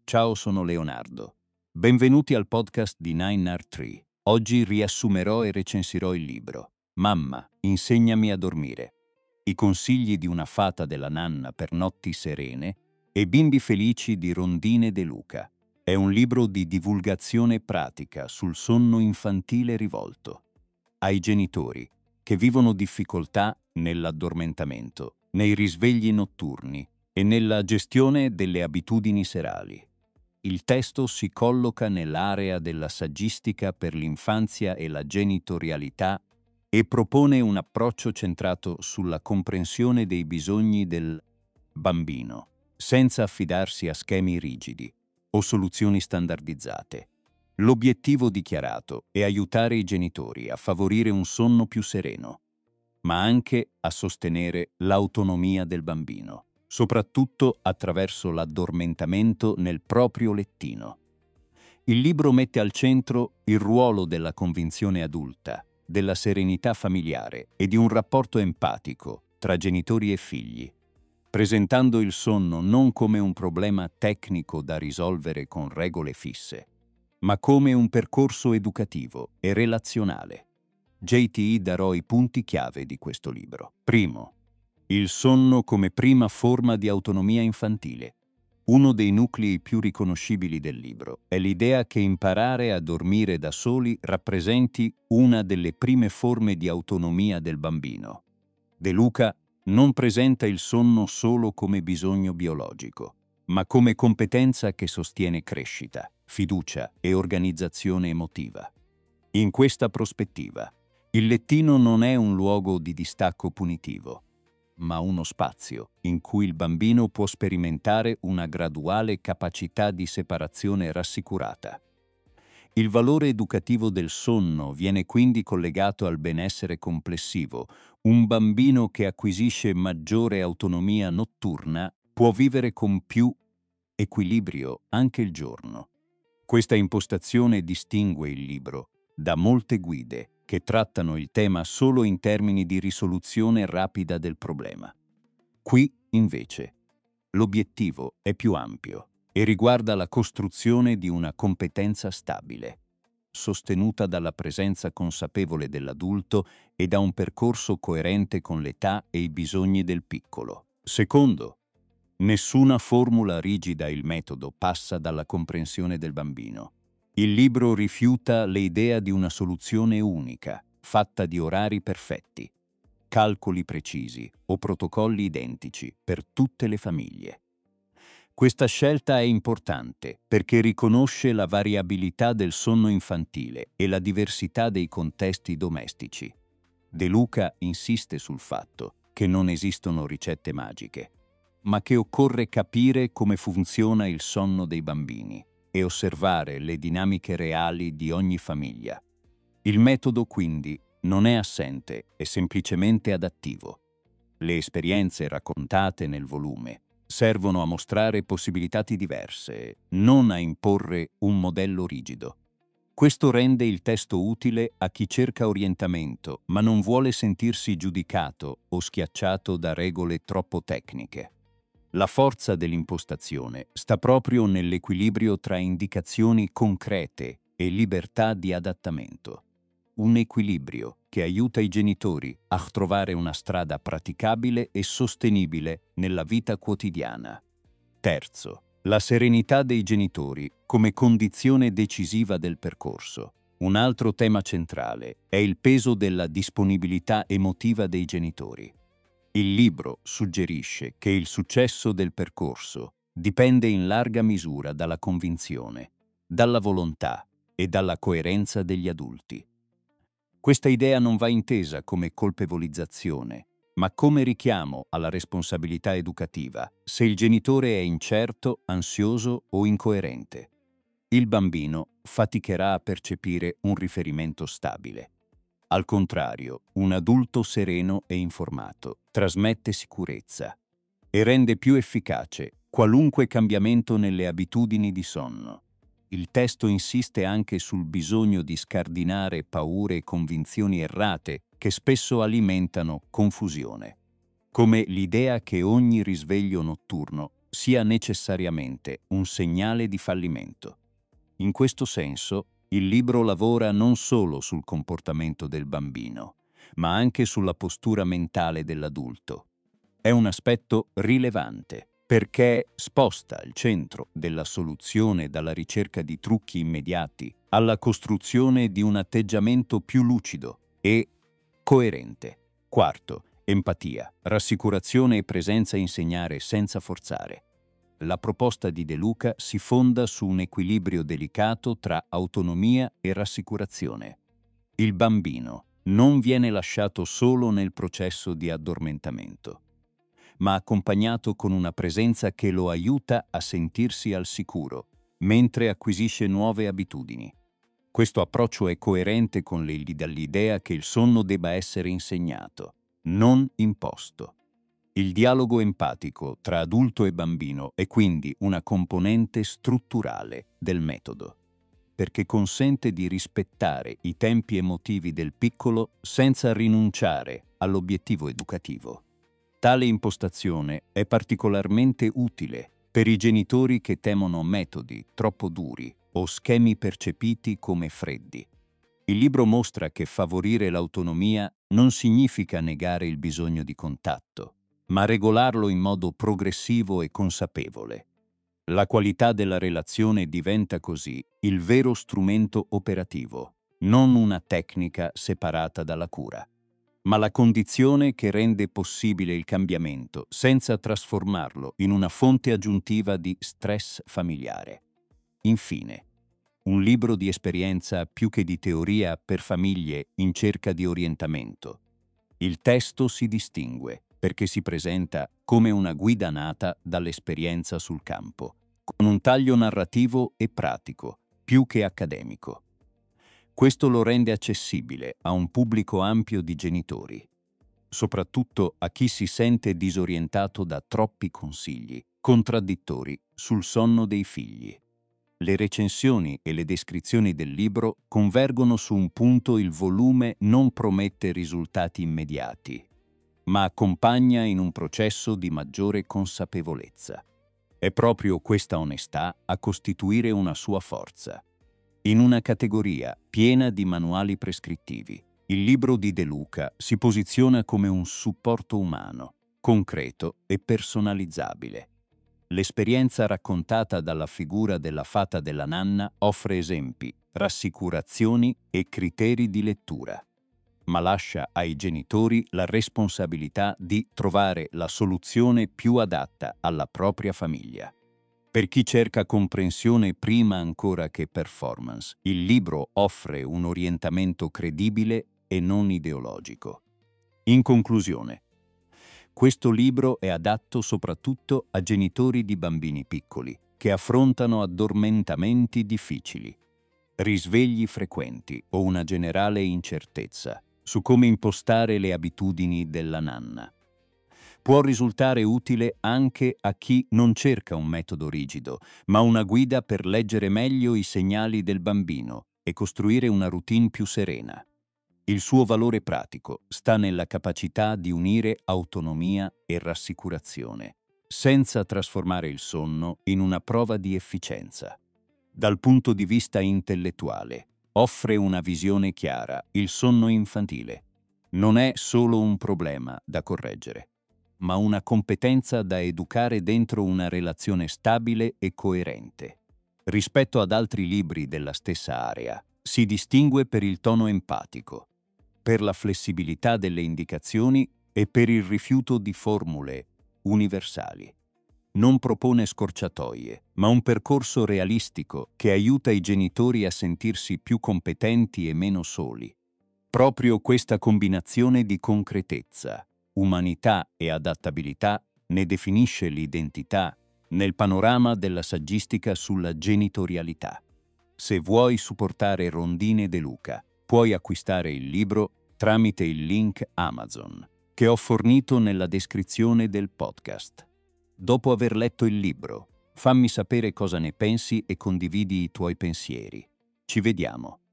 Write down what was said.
Ciao, sono Leonardo. Benvenuti al podcast di 9R3. Oggi riassumerò e recensirò il libro Mamma, insegnami a dormire. I consigli di una fata della nanna per notti serene e bimbi felici di Rondine De Luca. È un libro di divulgazione pratica sul sonno infantile rivolto ai genitori che vivono difficoltà nell'addormentamento, nei risvegli notturni e nella gestione delle abitudini serali. Il testo si colloca nell'area della saggistica per l'infanzia e la genitorialità e propone un approccio centrato sulla comprensione dei bisogni del bambino, senza affidarsi a schemi rigidi o soluzioni standardizzate. L'obiettivo dichiarato è aiutare i genitori a favorire un sonno più sereno, ma anche a sostenere l'autonomia del bambino, soprattutto attraverso l'addormentamento nel proprio lettino. Il libro mette al centro il ruolo della convinzione adulta, della serenità familiare e di un rapporto empatico tra genitori e figli, presentando il sonno non come un problema tecnico da risolvere con regole fisse, ma come un percorso educativo e relazionale. JTI darò i punti chiave di questo libro. Primo, il sonno come prima forma di autonomia infantile. Uno dei nuclei più riconoscibili del libro è l'idea che imparare a dormire da soli rappresenti una delle prime forme di autonomia del bambino. De Luca non presenta il sonno solo come bisogno biologico, ma come competenza che sostiene crescita, fiducia e organizzazione emotiva. In questa prospettiva, il lettino non è un luogo di distacco punitivo, ma uno spazio in cui il bambino può sperimentare una graduale capacità di separazione rassicurata. Il valore educativo del sonno viene quindi collegato al benessere complessivo. Un bambino che acquisisce maggiore autonomia notturna può vivere con più equilibrio anche il giorno. Questa impostazione distingue il libro da molte guide che trattano il tema solo in termini di risoluzione rapida del problema. Qui, invece, l'obiettivo è più ampio e riguarda la costruzione di una competenza stabile, sostenuta dalla presenza consapevole dell'adulto e da un percorso coerente con l'età e i bisogni del piccolo. Secondo, nessuna formula rigida. Il metodo passa dalla comprensione del bambino. Il libro rifiuta l'idea di una soluzione unica, fatta di orari perfetti, calcoli precisi o protocolli identici per tutte le famiglie. Questa scelta è importante perché riconosce la variabilità del sonno infantile e la diversità dei contesti domestici. De Luca insiste sul fatto che non esistono ricette magiche, ma che occorre capire come funziona il sonno dei bambini e osservare le dinamiche reali di ogni famiglia. Il metodo, quindi, non è assente, è semplicemente adattivo. Le esperienze raccontate nel volume servono a mostrare possibilità diverse, non a imporre un modello rigido. Questo rende il testo utile a chi cerca orientamento, ma non vuole sentirsi giudicato o schiacciato da regole troppo tecniche. La forza dell'impostazione sta proprio nell'equilibrio tra indicazioni concrete e libertà di adattamento. Un equilibrio che aiuta i genitori a trovare una strada praticabile e sostenibile nella vita quotidiana. Terzo, la serenità dei genitori come condizione decisiva del percorso. Un altro tema centrale è il peso della disponibilità emotiva dei genitori. Il libro suggerisce che il successo del percorso dipende in larga misura dalla convinzione, dalla volontà e dalla coerenza degli adulti. Questa idea non va intesa come colpevolizzazione, ma come richiamo alla responsabilità educativa se il genitore è incerto, ansioso o incoerente. Il bambino faticherà a percepire un riferimento stabile. Al contrario, un adulto sereno e informato trasmette sicurezza e rende più efficace qualunque cambiamento nelle abitudini di sonno. Il testo insiste anche sul bisogno di scardinare paure e convinzioni errate che spesso alimentano confusione, come l'idea che ogni risveglio notturno sia necessariamente un segnale di fallimento. In questo senso, il libro lavora non solo sul comportamento del bambino, ma anche sulla postura mentale dell'adulto. È un aspetto rilevante perché sposta il centro della soluzione dalla ricerca di trucchi immediati alla costruzione di un atteggiamento più lucido e coerente. Quarto, empatia, rassicurazione e presenza a insegnare senza forzare. La proposta di De Luca si fonda su un equilibrio delicato tra autonomia e rassicurazione. Il bambino non viene lasciato solo nel processo di addormentamento, ma accompagnato con una presenza che lo aiuta a sentirsi al sicuro, mentre acquisisce nuove abitudini. Questo approccio è coerente con l'idea che il sonno debba essere insegnato, non imposto. Il dialogo empatico tra adulto e bambino è quindi una componente strutturale del metodo, perché consente di rispettare i tempi emotivi del piccolo senza rinunciare all'obiettivo educativo. Tale impostazione è particolarmente utile per i genitori che temono metodi troppo duri o schemi percepiti come freddi. Il libro mostra che favorire l'autonomia non significa negare il bisogno di contatto, ma regolarlo in modo progressivo e consapevole. La qualità della relazione diventa così il vero strumento operativo, non una tecnica separata dalla cura, ma la condizione che rende possibile il cambiamento senza trasformarlo in una fonte aggiuntiva di stress familiare. Infine, un libro di esperienza più che di teoria per famiglie in cerca di orientamento. Il testo si distingue perché si presenta come una guida nata dall'esperienza sul campo, con un taglio narrativo e pratico, più che accademico. Questo lo rende accessibile a un pubblico ampio di genitori, soprattutto a chi si sente disorientato da troppi consigli contraddittori sul sonno dei figli. Le recensioni e le descrizioni del libro convergono su un punto: il volume non promette risultati immediati, ma accompagna in un processo di maggiore consapevolezza. È proprio questa onestà a costituire una sua forza. In una categoria piena di manuali prescrittivi, il libro di De Luca si posiziona come un supporto umano, concreto e personalizzabile. L'esperienza raccontata dalla figura della fata della nanna offre esempi, rassicurazioni e criteri di lettura, ma lascia ai genitori la responsabilità di trovare la soluzione più adatta alla propria famiglia. Per chi cerca comprensione prima ancora che performance, il libro offre un orientamento credibile e non ideologico. In conclusione, questo libro è adatto soprattutto a genitori di bambini piccoli che affrontano addormentamenti difficili, risvegli frequenti o una generale incertezza su come impostare le abitudini della nanna. Può risultare utile anche a chi non cerca un metodo rigido, ma una guida per leggere meglio i segnali del bambino e costruire una routine più serena. Il suo valore pratico sta nella capacità di unire autonomia e rassicurazione, senza trasformare il sonno in una prova di efficienza. Dal punto di vista intellettuale, offre una visione chiara: il sonno infantile non è solo un problema da correggere, ma una competenza da educare dentro una relazione stabile e coerente. Rispetto ad altri libri della stessa area, si distingue per il tono empatico, per la flessibilità delle indicazioni e per il rifiuto di formule universali. Non propone scorciatoie, ma un percorso realistico che aiuta i genitori a sentirsi più competenti e meno soli. Proprio questa combinazione di concretezza, umanità e adattabilità ne definisce l'identità nel panorama della saggistica sulla genitorialità. Se vuoi supportare Rondine De Luca, puoi acquistare il libro tramite il link Amazon che ho fornito nella descrizione del podcast. Dopo aver letto il libro, fammi sapere cosa ne pensi e condividi i tuoi pensieri. Ci vediamo.